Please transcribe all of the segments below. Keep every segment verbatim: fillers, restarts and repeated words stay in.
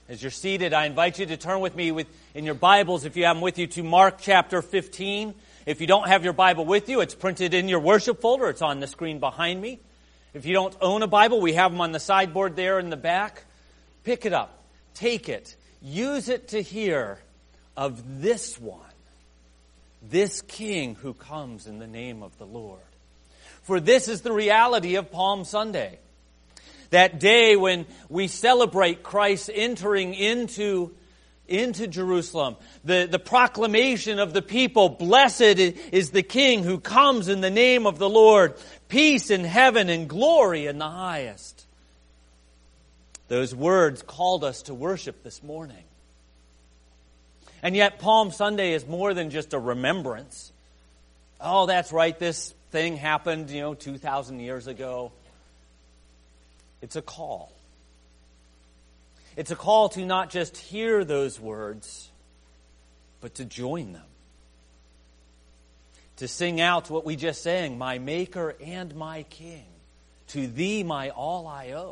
As you're seated, I invite you to turn with me with, in your Bibles, if you have them with you, to Mark chapter fifteen. If you don't have your Bible with you, it's printed in your worship folder. It's on the screen behind me. If you don't own a Bible, we have them on the sideboard there in the back. Pick it up. Take it. Use it to hear of this one, this King who comes in the name of the Lord. For this is the reality of Palm Sunday. That day when we celebrate Christ entering into, into Jerusalem. The, the proclamation of the people, blessed is the King who comes in the name of the Lord. Peace in heaven and glory in the highest. Those words called us to worship this morning. And yet Palm Sunday is more than just a remembrance. Oh, that's right, this thing happened, you know, two thousand years ago. It's a call. It's a call to not just hear those words, but to join them. To sing out what we just sang, my Maker and my King. To Thee my all I owe.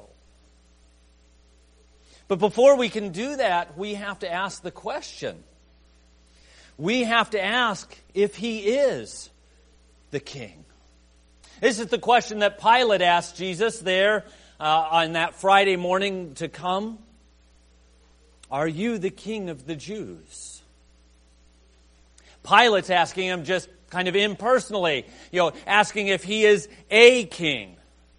But before we can do that, we have to ask the question. We have to ask if He is the King. This is the question that Pilate asked Jesus there uh, on that Friday morning to come. Are you the King of the Jews? Pilate's asking him just kind of impersonally, you know, asking if he is a king.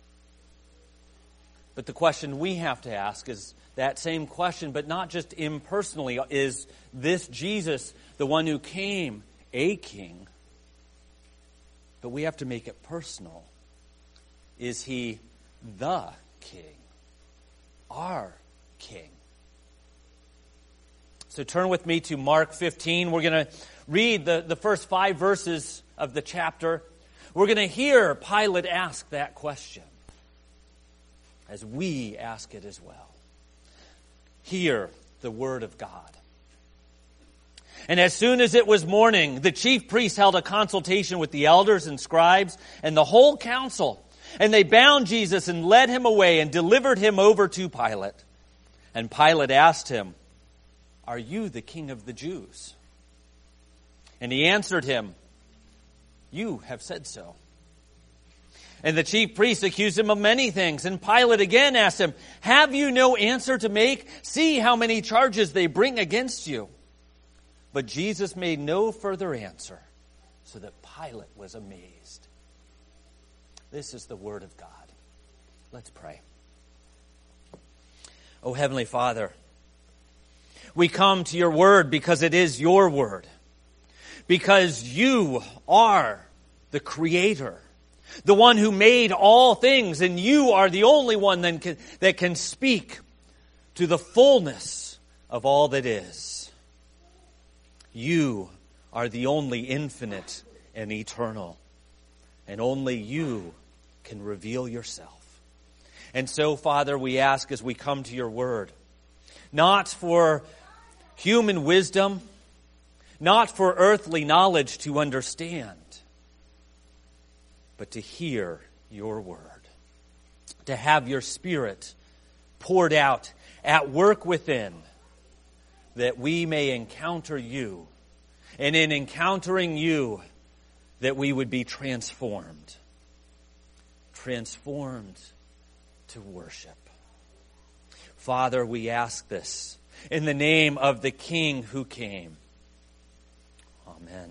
But the question we have to ask is that same question, but not just impersonally. Is this Jesus, the one who came, a king? But we have to make it personal. Is He the King? Our King? So turn with me to Mark fifteen. We're going to read the, the first five verses of the chapter. We're going to hear Pilate ask that question, as we ask it as well. Hear the word of God. And as soon as it was morning, the chief priests held a consultation with the elders and scribes and the whole council. And they bound Jesus and led him away and delivered him over to Pilate. And Pilate asked him, are you the King of the Jews? And he answered him, you have said so. And the chief priests accused him of many things. And Pilate again asked him, have you no answer to make? See how many charges they bring against you. But Jesus made no further answer, so that Pilate was amazed. This is the word of God. Let's pray. Oh, Heavenly Father, we come to your word because it is your word. Because you are the Creator, the one who made all things, and you are the only one that can, that can speak to the fullness of all that is. You are the only infinite and eternal, and only you can reveal yourself. And so, Father, we ask as we come to your word, not for human wisdom, not for earthly knowledge to understand, but to hear your word, to have your Spirit poured out at work within, that we may encounter you, and in encountering you, that we would be transformed, transformed to worship. Father, we ask this in the name of the King who came. Amen.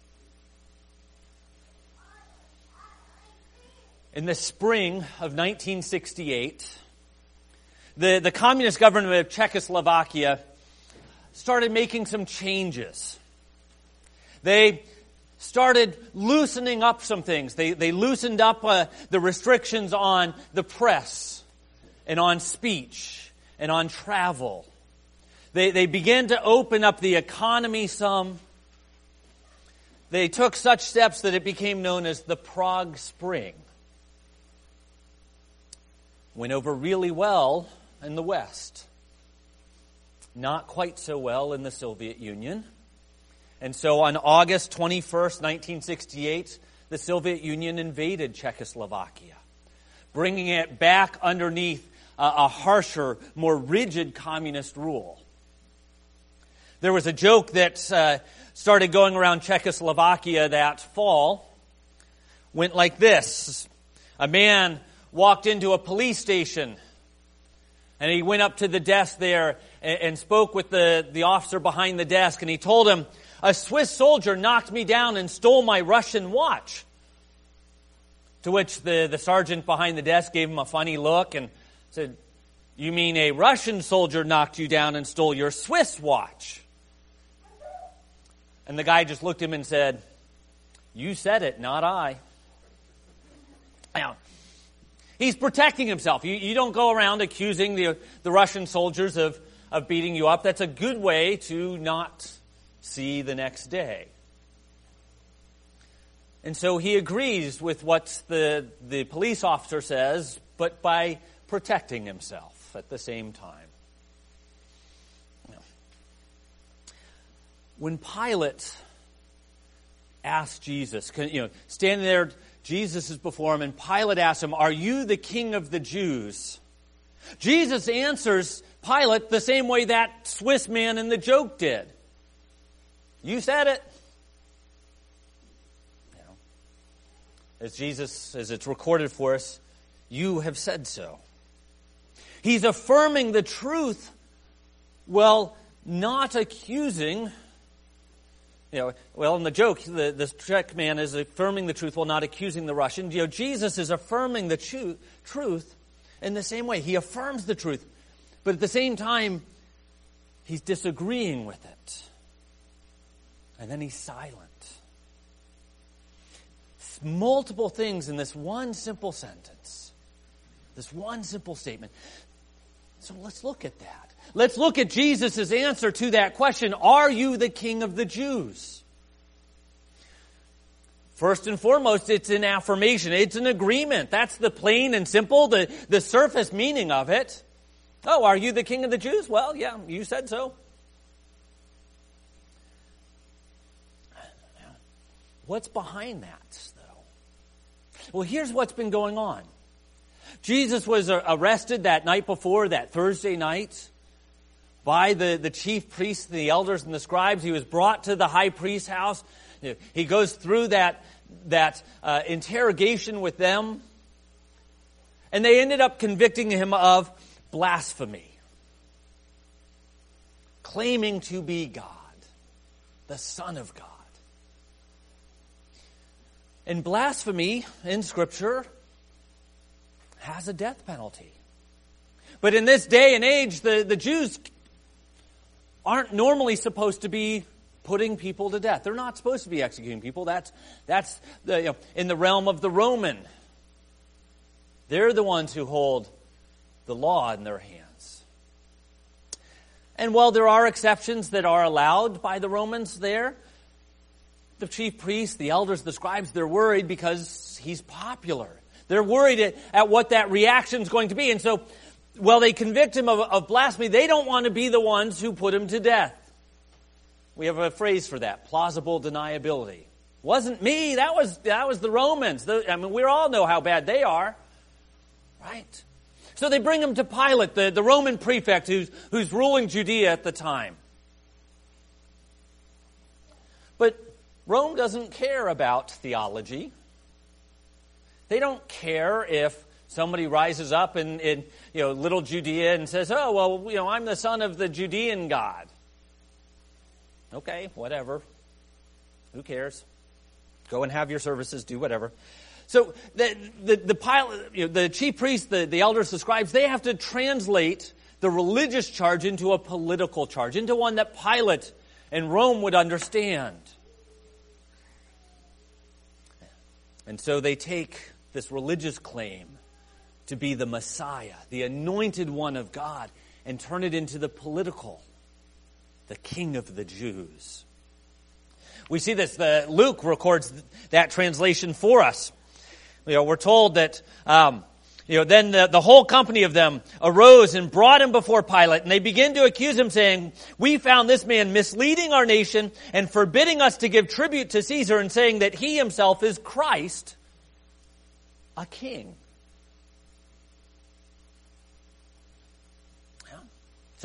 In the spring of nineteen sixty-eight, the, the communist government of Czechoslovakia started making some changes. They started loosening up some things. They, they loosened up uh, the restrictions on the press and on speech and on travel. They, they began to open up the economy some. They took such steps that it became known as the Prague Spring. Went over really well in the West. Not quite so well in the Soviet Union. And so on August twenty-first, nineteen sixty-eight, the Soviet Union invaded Czechoslovakia, bringing it back underneath a, a harsher, more rigid communist rule. There was a joke that uh, started going around Czechoslovakia that fall. Went like this. A man walked into a police station, and he went up to the desk there and, and spoke with the, the officer behind the desk, and he told him, "A Swiss soldier knocked me down and stole my Russian watch." To which the, the sergeant behind the desk gave him a funny look and said, "You mean a Russian soldier knocked you down and stole your Swiss watch?" And the guy just looked at him and said, "You said it, not I." Now, he's protecting himself. You, you don't go around accusing the, the Russian soldiers of, of beating you up. That's a good way to not see the next day. And so he agrees with what the, the police officer says, but by protecting himself at the same time. When Pilate asked Jesus, you know, standing there, Jesus is before him, and Pilate asks him, "Are you the king of the Jews?" Jesus answers Pilate the same way that Swiss man in the joke did. "You said it." You know, as Jesus, as it's recorded for us, "You have said so." He's affirming the truth, well, not accusing. You know, well, in the joke, the, the Czech man is affirming the truth while not accusing the Russian. You know, Jesus is affirming the chu- truth in the same way. He affirms the truth, but at the same time, he's disagreeing with it. And then he's silent. It's multiple things in this one simple sentence. This one simple statement. So let's look at that. Let's look at Jesus' answer to that question. Are you the king of the Jews? First and foremost, it's an affirmation. It's an agreement. That's the plain and simple, the, the surface meaning of it. Oh, are you the king of the Jews? Well, yeah, you said so. What's behind that, though? Well, here's what's been going on. Jesus was arrested that night before, that Thursday night, by the, the chief priests, the elders, and the scribes. He was brought to the high priest's house. He goes through that, that uh, interrogation with them. And they ended up convicting him of blasphemy. Claiming to be God, the Son of God. And blasphemy in Scripture has a death penalty. But in this day and age, the, the Jews aren't normally supposed to be putting people to death. They're not supposed to be executing people. That's, that's the, you know, in the realm of the Roman. They're the ones who hold the law in their hands. And while there are exceptions that are allowed by the Romans there, the chief priests, the elders, the scribes, they're worried because he's popular. They're worried at, at what that reaction is going to be. And so, while they convict him of, of blasphemy, they don't want to be the ones who put him to death. We have a phrase for that, plausible deniability. Wasn't me, that was that was the Romans. The, I mean, we all know how bad they are. Right? So they bring him to Pilate, the, the Roman prefect who's, who's ruling Judea at the time. But Rome doesn't care about theology. They don't care if somebody rises up in, in you know little Judea and says, "Oh, well, you know, I'm the son of the Judean God." Okay, whatever. Who cares? Go and have your services, do whatever. So the the the, Pilate, you know, the chief priests, the, the elders, the scribes, they have to translate the religious charge into a political charge, into one that Pilate and Rome would understand. And so they take this religious claim to be the Messiah, the anointed one of God, and turn it into the political, the King of the Jews. We see this, the, Luke records that translation for us. You know, we're told that, um, you know, then the, the whole company of them arose and brought him before Pilate, and they began to accuse him, saying, "We found this man misleading our nation and forbidding us to give tribute to Caesar, and saying that he himself is Christ, a king."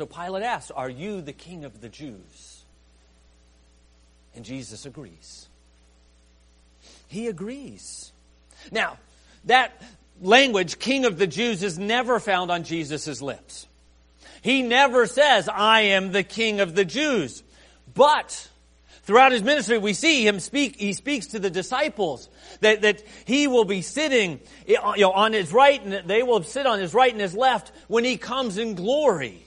So Pilate asks, "Are you the king of the Jews?" And Jesus agrees. He agrees. Now, that language, king of the Jews, is never found on Jesus' lips. He never says, "I am the king of the Jews." But throughout his ministry, we see him speak, he speaks to the disciples that, that he will be sitting, you know, on his right, and they will sit on his right and his left when he comes in glory.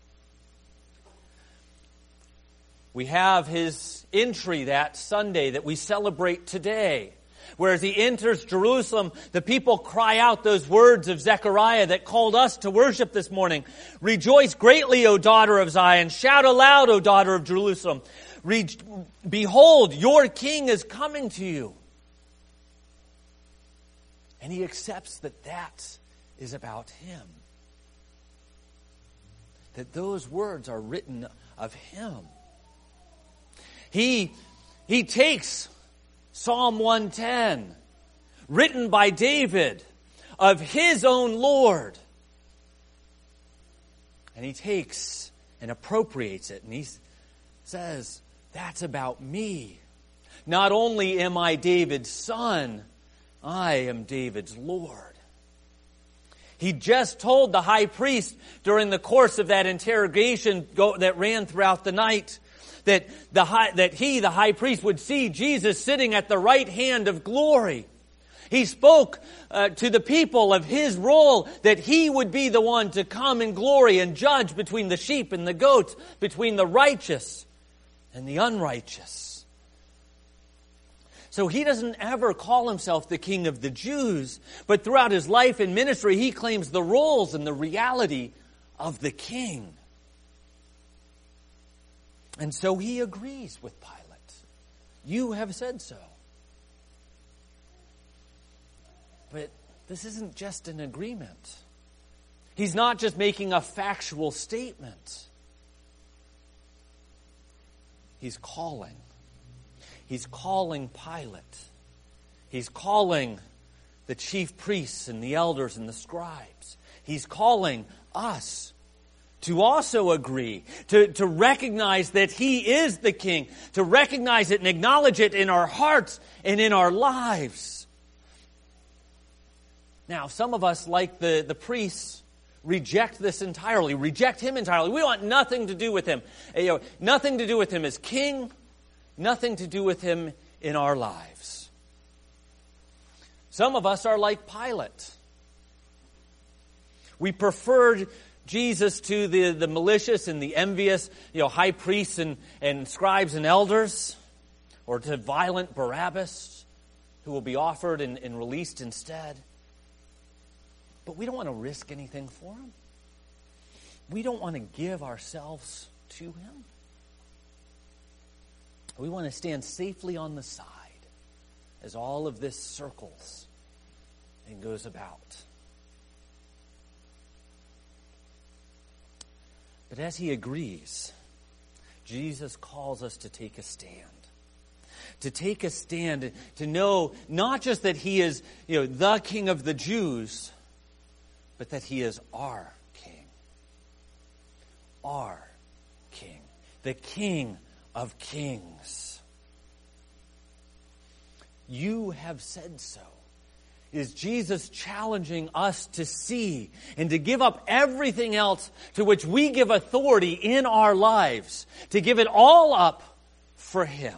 We have his entry that Sunday that we celebrate today. Where as he enters Jerusalem, the people cry out those words of Zechariah that called us to worship this morning. "Rejoice greatly, O daughter of Zion. Shout aloud, O daughter of Jerusalem. Re- Behold, your king is coming to you." And he accepts that that is about him. That those words are written of him. He, he takes Psalm one ten, written by David, of his own Lord. And he takes and appropriates it. And he says, "That's about me. Not only am I David's son, I am David's Lord." He just told the high priest during the course of that interrogation that ran throughout the night that the high, that he, the high priest, would see Jesus sitting at the right hand of glory. He spoke uh, to the people of his role, that he would be the one to come in glory and judge between the sheep and the goats, between the righteous and the unrighteous. So he doesn't ever call himself the king of the Jews, but throughout his life and ministry, he claims the roles and the reality of the king. And so he agrees with Pilate. "You have said so." But this isn't just an agreement. He's not just making a factual statement. He's calling. He's calling Pilate. He's calling the chief priests and the elders and the scribes. He's calling us to also agree, to, to recognize that he is the king, to recognize it and acknowledge it in our hearts and in our lives. Now, some of us, like the, the priests, reject this entirely, reject him entirely. We want nothing to do with him. You know, nothing to do with him as king, nothing to do with him in our lives. Some of us are like Pilate. We preferred Jesus to the, the malicious and the envious, you know, high priests and, and scribes and elders, or to violent Barabbas, who will be offered and, and released instead. But we don't want to risk anything for him. We don't want to give ourselves to him. We want to stand safely on the side as all of this circles and goes about. But as he agrees, Jesus calls us to take a stand. To take a stand, to know not just that he is, you know, the King of the Jews, but that he is our King. Our King. The King of Kings. You have said so. Is Jesus challenging us to see and to give up everything else to which we give authority in our lives, to give it all up for him.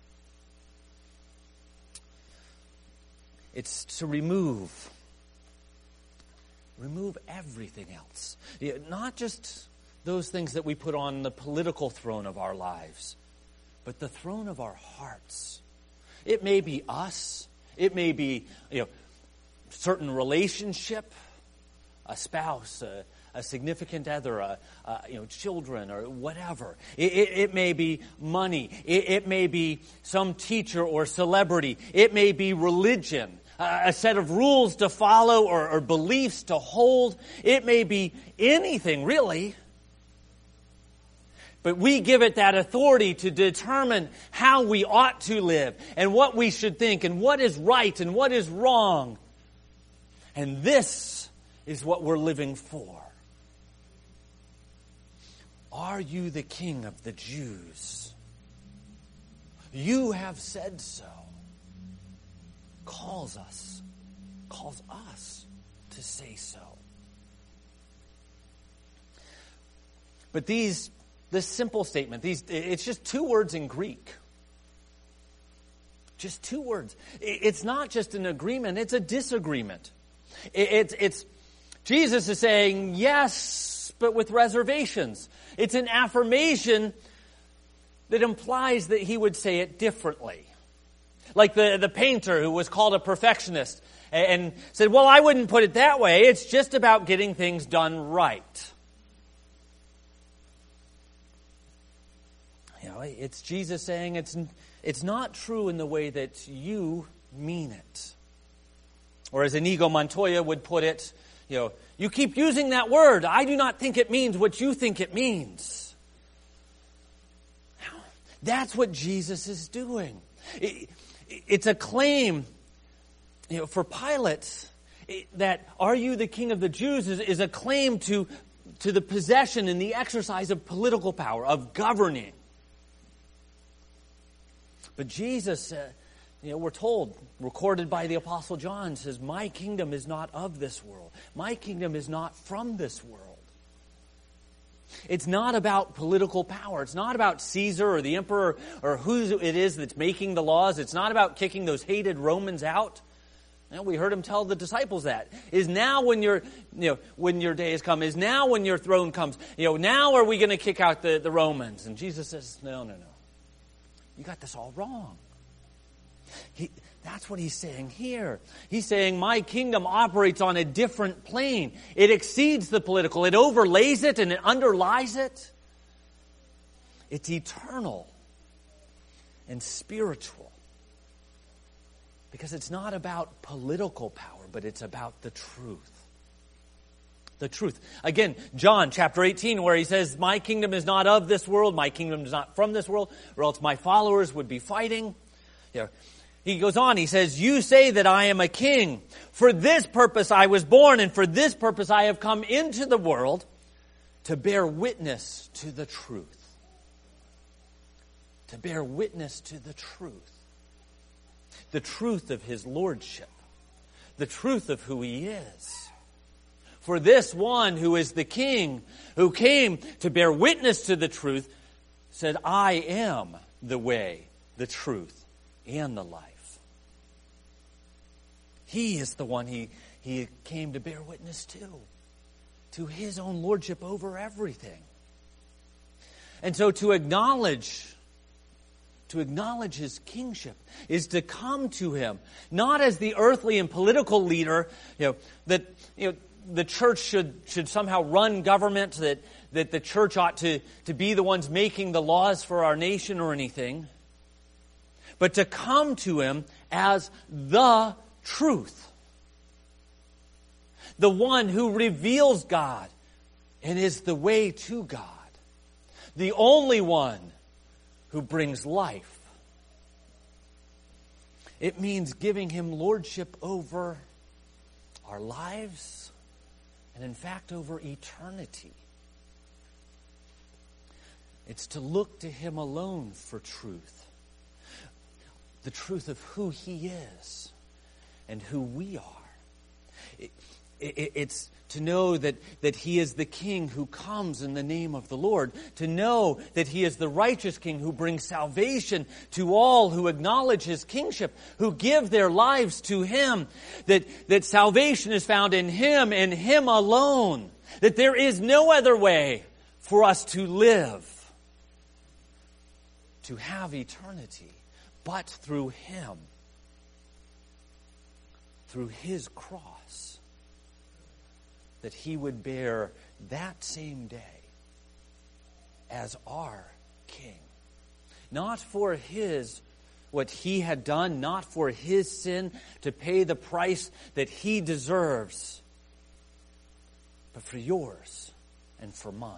It's to remove, remove everything else. Not just those things that we put on the political throne of our lives, but the throne of our hearts. It may be us. It may be, you know, certain relationship, a spouse, a, a significant other, a, a, you know, children, or whatever. It, it, it may be money. It, it may be some teacher or celebrity. It may be religion, a, a set of rules to follow or, or beliefs to hold. It may be anything, really. But we give it that authority to determine how we ought to live and what we should think and what is right and what is wrong. And this is what we're living for. "Are you the King of the Jews? You have said so." Calls us, calls us to say so. But these, this simple statement, these, it's just two words in Greek. Just two words. It's not just an agreement, it's a disagreement. It's, it's, Jesus is saying yes, but with reservations. It's an affirmation that implies that he would say it differently. Like the, the painter who was called a perfectionist and said, well, I wouldn't put it that way. It's just about getting things done right. You know, it's Jesus saying it's, it's not true in the way that you mean it. Or as Inigo Montoya would put it, you know, you keep using that word. I do not think it means what you think it means. That's what Jesus is doing. It, it's a claim, you know, for Pilate that "Are you the King of the Jews?" is, is a claim to, to the possession and the exercise of political power, of governing. But Jesus, uh, you know, we're told, recorded by the Apostle John, says, "My kingdom is not of this world. My kingdom is not from this world." It's not about political power. It's not about Caesar or the emperor or who it is that's making the laws. It's not about kicking those hated Romans out. You know, we heard him tell the disciples that. Is now when your, you know, when your day has come. Is now when your throne comes. You know, now are we going to kick out the, the Romans? And Jesus says, no, no, no. You got this all wrong. He, that's what he's saying here. He's saying my kingdom operates on a different plane. It exceeds the political. It overlays it and it underlies it. It's eternal and spiritual. Because it's not about political power, but it's about the truth. The truth. Again, John chapter eighteen, where he says, my kingdom is not of this world, my kingdom is not from this world, or else my followers would be fighting. You know, he goes on, he says, you say that I am a king. For this purpose I was born, and for this purpose I have come into the world, to bear witness to the truth. To bear witness to the truth. The truth of his lordship. The truth of who he is. For this one who is the king, who came to bear witness to the truth, said, I am the way, the truth, and the life. He is the one he, he came to bear witness to. To his own lordship over everything. And so to acknowledge, to acknowledge his kingship is to come to him, not as the earthly and political leader, you know, that, you know, the church should, should somehow run government, that, that the church ought to, to be the ones making the laws for our nation or anything. But to come to him as the truth. The one who reveals God and is the way to God. The only one who brings life. It means giving him lordship over our lives and in fact over eternity. It's to look to him alone for truth. The truth of who he is and who we are. It, it, it's to know that, that he is the king who comes in the name of the Lord. To know that he is the righteous king who brings salvation to all who acknowledge his kingship, who give their lives to him. That, that salvation is found in him and him alone. That there is no other way for us to live, to have eternity, but through him. Through his cross, that he would bear that same day as our king. Not for his, what he had done, not for his sin to pay the price that he deserves, but for yours and for mine.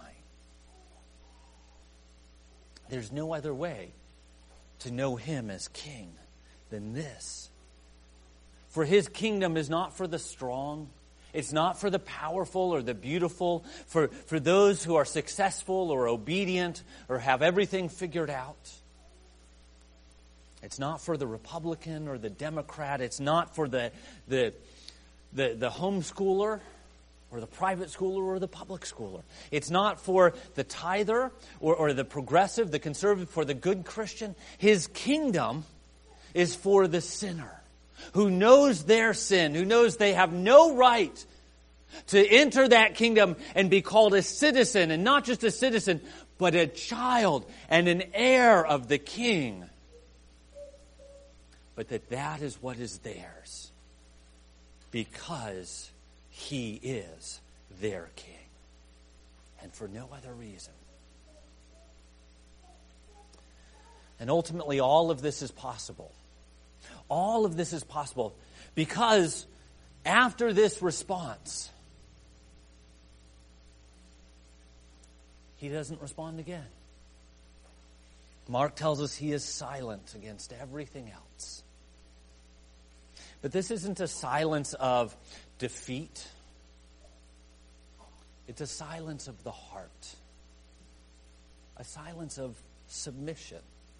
There's no other way to know him as king than this. For his kingdom is not for the strong. It's not for the powerful or the beautiful, for, for those who are successful or obedient or have everything figured out. It's not for the Republican or the Democrat. It's not for the, the, the, the homeschooler or the private schooler or the public schooler. It's not for the tither or, or the progressive, the conservative, for the good Christian. His kingdom is for the sinner who knows their sin, who knows they have no right to enter that kingdom and be called a citizen, and not just a citizen, but a child and an heir of the King. But that that is what is theirs because He is their King, and for no other reason. And ultimately, all of this is possible. All of this is possible because after this response, He doesn't respond again. Mark tells us He is silent against everything else. But this isn't a silence of defeat. It's a silence of the heart. A silence of submission.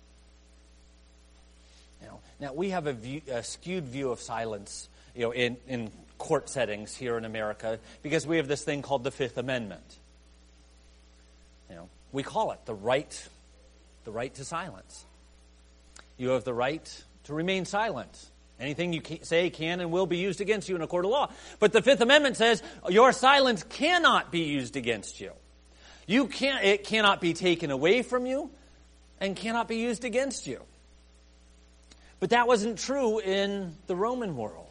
You know, now, we have a, view, a skewed view of silence, you know, in, in court settings here in America because we have this thing called the Fifth Amendment. You know, we call it the right, the right to silence. You have the right to remain silent. Anything you can say can and will be used against you in a court of law. But the Fifth Amendment says your silence cannot be used against you. You can't, it cannot be taken away from you and cannot be used against you. But that wasn't true in the Roman world.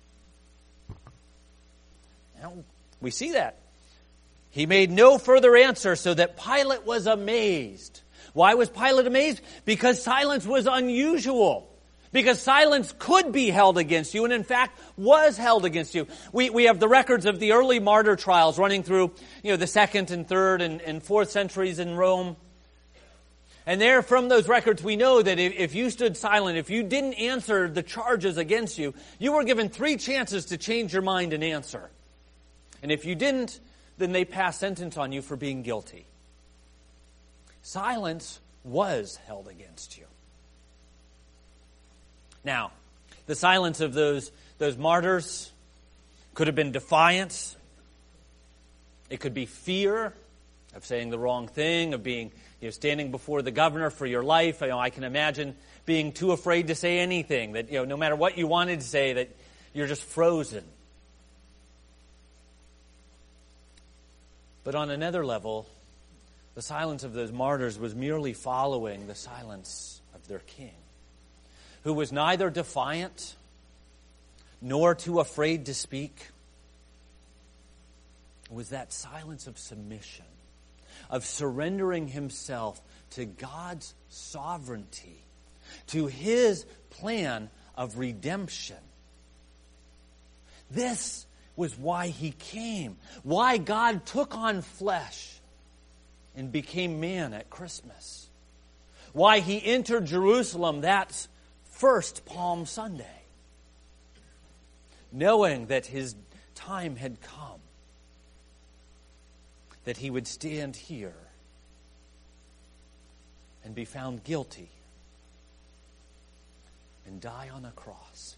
Now, we see that. He made no further answer, so that Pilate was amazed. Why was Pilate amazed? Because silence was unusual. Because silence could be held against you, and in fact was held against you. We we have the records of the early martyr trials running through, you know, the second and third and, and fourth centuries in Rome. And there, from those records, we know that if, if you stood silent, if you didn't answer the charges against you, you were given three chances to change your mind and answer. And if you didn't, then they passed sentence on you for being guilty. Silence was held against you. Now, the silence of those, those martyrs could have been defiance. It could be fear of saying the wrong thing, of being, you know, standing before the governor for your life. You know, I can imagine being too afraid to say anything, that, you know, no matter what you wanted to say, that you're just frozen. But on another level, the silence of those martyrs was merely following the silence of their king, who was neither defiant nor too afraid to speak. It was that silence of submission, of surrendering himself to God's sovereignty, to His plan of redemption. This was why He came, why God took on flesh and became man at Christmas, why He entered Jerusalem that first Palm Sunday, knowing that His time had come, that He would stand here and be found guilty and die on a cross.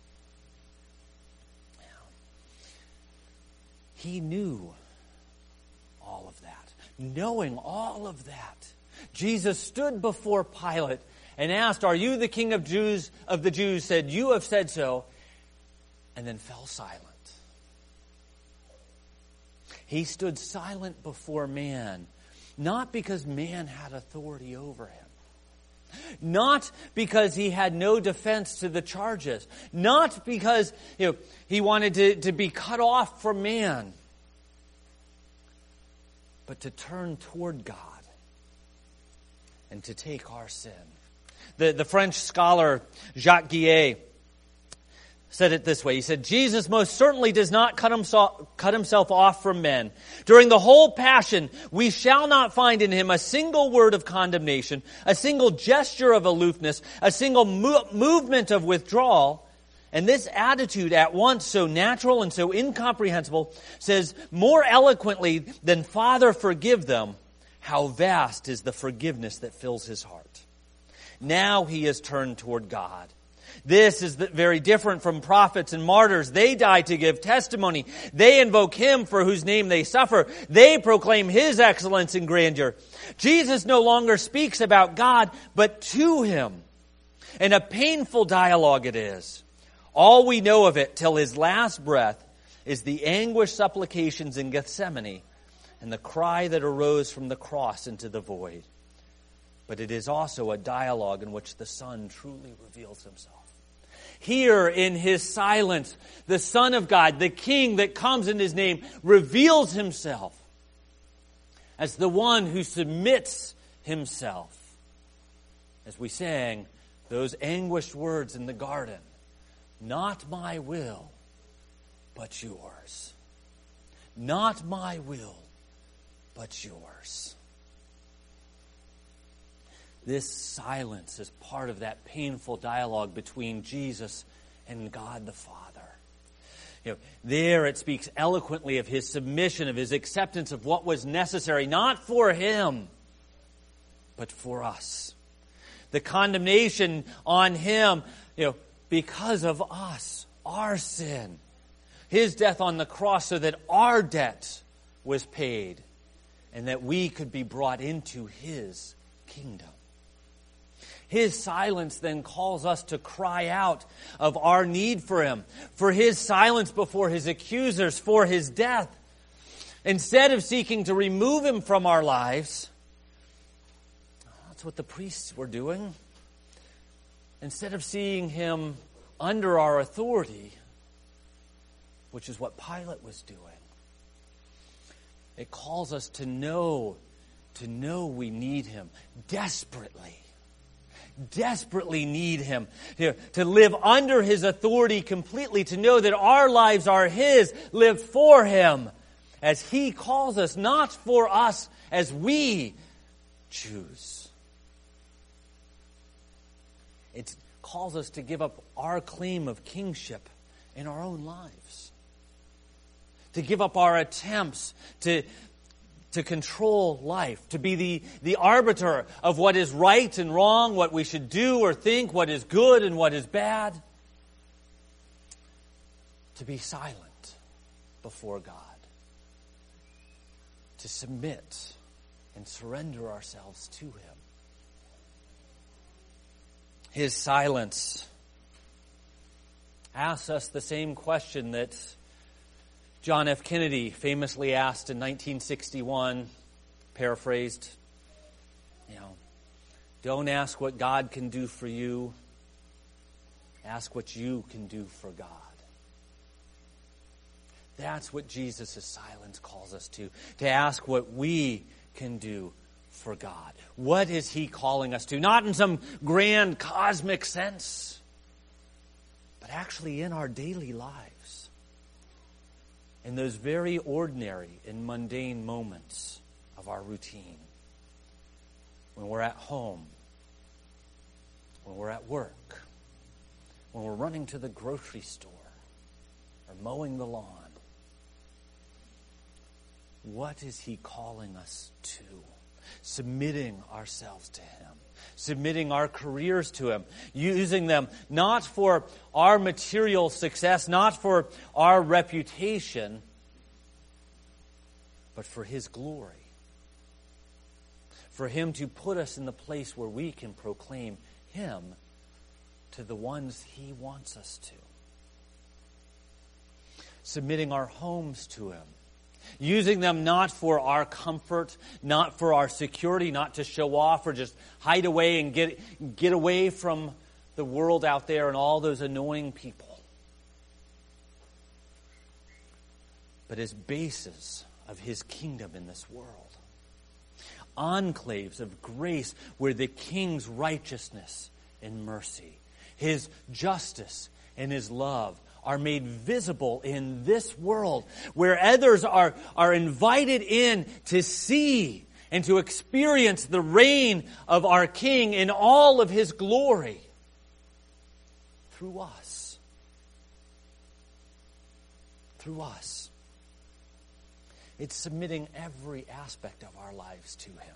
He knew all of that. Knowing all of that, Jesus stood before Pilate and asked, "Are you the King of Jews of the Jews?" Said, "You have said so," and then fell silent. He stood silent before man, not because man had authority over him, not because he had no defense to the charges, not because, you know, he wanted to, to be cut off from man, but to turn toward God and to take our sin. The, the French scholar Jacques Guillet said it this way. He said, "Jesus most certainly does not cut himself, cut himself off from men. During the whole passion, we shall not find in Him a single word of condemnation, a single gesture of aloofness, a single mo- movement of withdrawal. And this attitude, at once so natural and so incomprehensible, says more eloquently than "Father, forgive them," how vast is the forgiveness that fills his heart. Now he is turned toward God. This is very different from prophets and martyrs. They die to give testimony. They invoke him for whose name they suffer. They proclaim his excellence and grandeur. Jesus no longer speaks about God, but to him. And a painful dialogue it is. All we know of it till his last breath is the anguished supplications in Gethsemane and the cry that arose from the cross into the void. But it is also a dialogue in which the Son truly reveals himself. Here in his silence, the Son of God, the King that comes in his name, reveals himself as the one who submits himself. As we sang those anguished words in the garden, "Not my will, but yours. Not my will, but yours." This silence is part of that painful dialogue between Jesus and God the Father. You know, there it speaks eloquently of his submission, of his acceptance of what was necessary, not for him, but for us. The condemnation on him, you know, because of us, our sin. His death on the cross so that our debt was paid and that we could be brought into his kingdom. His silence then calls us to cry out of our need for him, for his silence before his accusers, for his death. Instead of seeking to remove him from our lives, that's what the priests were doing. Instead of seeing him under our authority, which is what Pilate was doing, it calls us to know, to know we need him desperately. Desperately need him, to, to live under his authority completely, to know that our lives are his, live for him, as he calls us, not for us as we choose. It calls us to give up our claim of kingship in our own lives, to give up our attempts to to control life, to be the, the arbiter of what is right and wrong, what we should do or think, what is good and what is bad. To be silent before God. To submit and surrender ourselves to him. His silence asks us the same question that John F. Kennedy famously asked in nineteen sixty-one, paraphrased, you know, don't ask what God can do for you, ask what you can do for God. That's what Jesus' silence calls us to, to ask what we can do for God. What is he calling us to? Not in some grand cosmic sense, but actually in our daily lives. In those very ordinary and mundane moments of our routine. When we're at home, when we're at work, when we're running to the grocery store or mowing the lawn. What is he calling us to? Submitting ourselves to him. Submitting our careers to him, using them not for our material success, not for our reputation, but for his glory. For him to put us in the place where we can proclaim him to the ones he wants us to. Submitting our homes to him. Using them not for our comfort, not for our security, not to show off or just hide away and get, get away from the world out there and all those annoying people. But as bases of his kingdom in this world. Enclaves of grace where the King's righteousness and mercy, his justice and his love are made visible in this world, where others are, are invited in to see and to experience the reign of our King in all of his glory through us, through us. It's submitting every aspect of our lives to Him.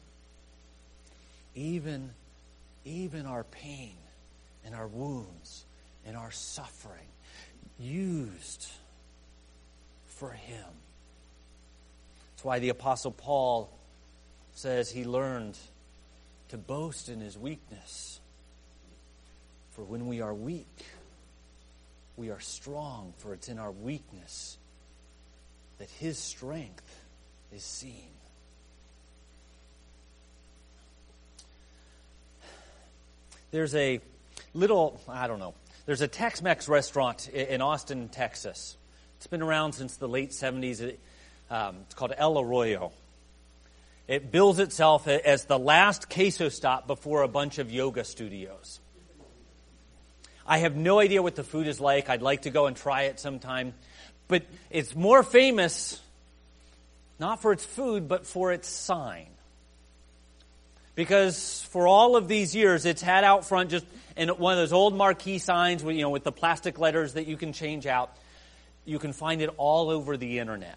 Even, even our pain and our wounds and our suffering, used for Him. That's why the Apostle Paul says he learned to boast in his weakness. For when we are weak, we are strong, for it's in our weakness that His strength is seen. There's a little, I don't know, there's a Tex-Mex restaurant in Austin, Texas. It's been around since the late seventies. Um, it's called El Arroyo. It bills itself as the last queso stop before a bunch of yoga studios. I have no idea what the food is like. I'd like to go and try it sometime. But it's more famous, not for its food, but for its sign. Because for all of these years, it's had out front just in one of those old marquee signs with, you know, with the plastic letters that you can change out. You can find it all over the internet.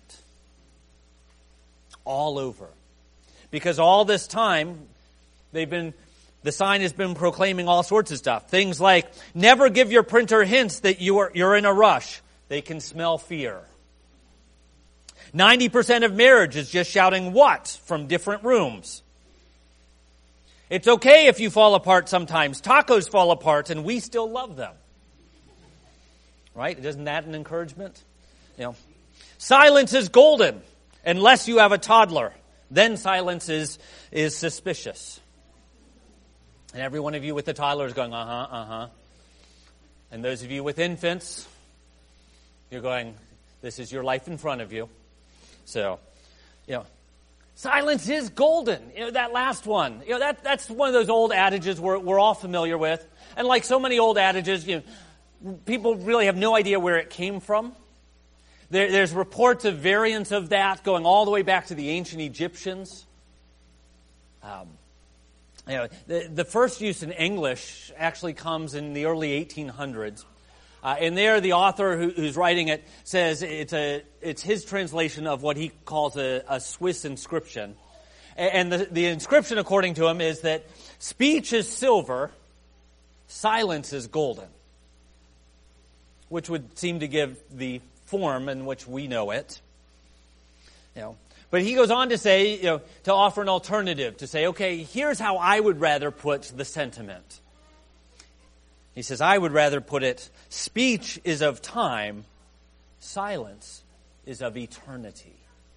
All over. Because all this time, they've been, the sign has been proclaiming all sorts of stuff. Things like, never give your printer hints that you are, you're in a rush. They can smell fear. ninety percent of marriage is just shouting what from different rooms. It's okay if you fall apart sometimes. Tacos fall apart and we still love them. Right? Isn't that an encouragement? You know, silence is golden unless you have a toddler. Then silence is, is suspicious. And every one of you with a toddler is going, uh-huh, uh-huh. And those of you with infants, you're going, this is your life in front of you. So, you know, silence is golden. You know, that last one. You know, that that's one of those old adages we're, we're all familiar with. And like so many old adages, you know, people really have no idea where it came from. There, there's reports of variants of that going all the way back to the ancient Egyptians. Um, you know, the, the first use in English actually comes in the early eighteen hundreds. Uh, and there, the author who, who's writing it says it's a it's his translation of what he calls a, a Swiss inscription. And the, the inscription, according to him, is that speech is silver, silence is golden, which would seem to give the form in which we know it. You know, but he goes on to say, you know, to offer an alternative, to say, okay, here's how I would rather put the sentiment. He says, I would rather put it, speech is of time, silence is of eternity.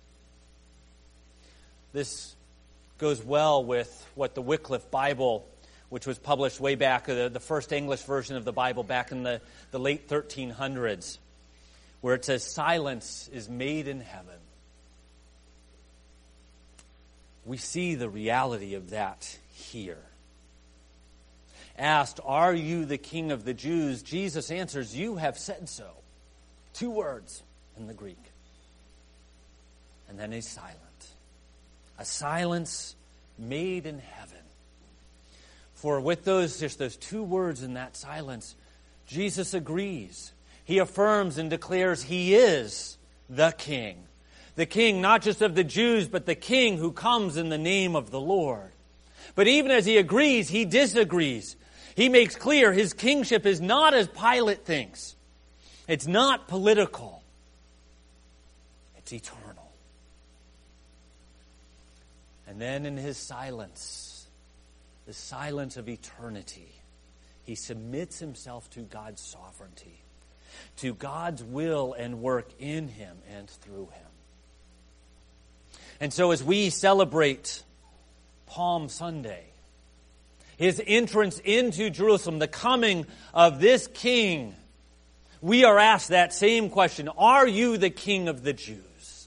This goes well with what the Wycliffe Bible, which was published way back, the, the first English version of the Bible back in the, the late thirteen hundreds, where it says, silence is made in heaven. We see the reality of that here. Asked, are you the King of the Jews? Jesus answers, you have said so. Two words in the Greek. And then he's silent. A silence made in heaven. For with those, just those two words in that silence, Jesus agrees. He affirms and declares he is the King. The King not just of the Jews, but the King who comes in the name of the Lord. But even as he agrees, he disagrees. He makes clear his kingship is not as Pilate thinks. It's not political. It's eternal. And then in his silence, the silence of eternity, he submits himself to God's sovereignty, to God's will and work in him and through him. And so as we celebrate Palm Sunday, his entrance into Jerusalem, the coming of this King, we are asked that same question. Are you the King of the Jews?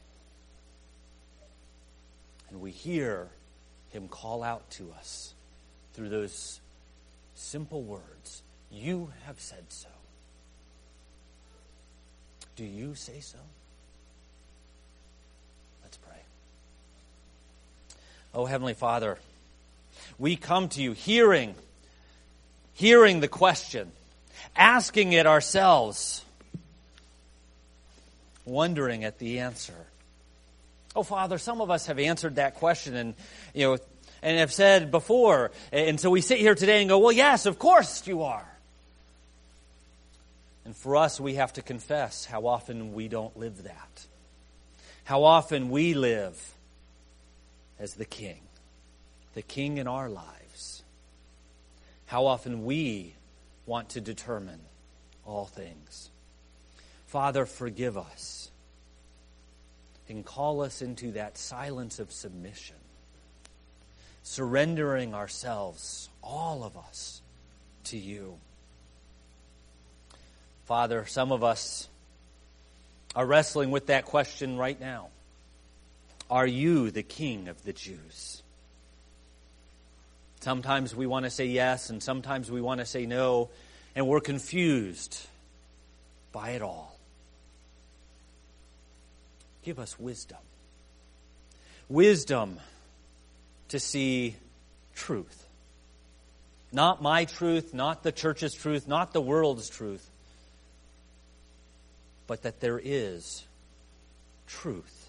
And we hear him call out to us through those simple words. You have said so. Do you say so? Let's pray. Oh, Heavenly Father, we come to you hearing, hearing the question, asking it ourselves. wondering at the answer. Oh, Father, some of us have answered that question and, you know, and have said before. And so we sit here today and go, well, yes, of course you are. And for us, we have to confess how often we don't live that. How often we live as the king. The king in our lives. How often we want to determine all things. Father, forgive us. And call us into that silence of submission. Surrendering ourselves, all of us, to you. Father, some of us are wrestling with that question right now. Are you the King of the Jews? Sometimes we want to say yes, and sometimes we want to say no, and we're confused by it all. Give us wisdom. Wisdom to see truth. Not my truth, not the church's truth, not the world's truth, but that there is truth.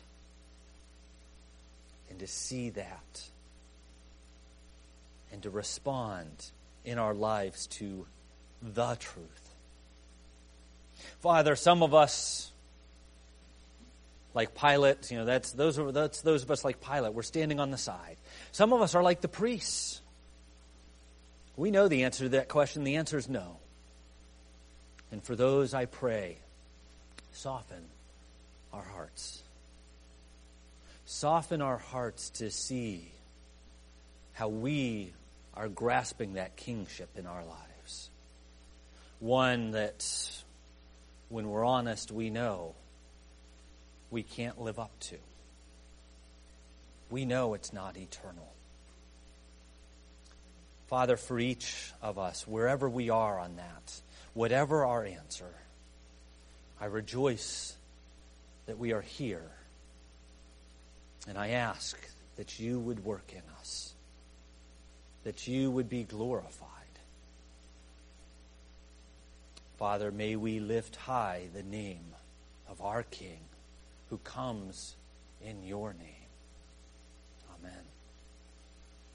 And to see that. And to respond in our lives to the truth. Father, some of us, like Pilate, you know, that's those are that's those of us like Pilate. We're standing on the side. Some of us are like the priests. We know the answer to that question. The answer is no. And for those, I pray, soften our hearts. Soften our hearts to see how we are grasping that kingship in our lives. One that, when we're honest, we know we can't live up to. We know it's not eternal. Father, for each of us, wherever we are on that, whatever our answer, I rejoice that we are here. And I ask that you would work in us, that you would be glorified. Father, may we lift high the name of our King, who comes in your name. Amen.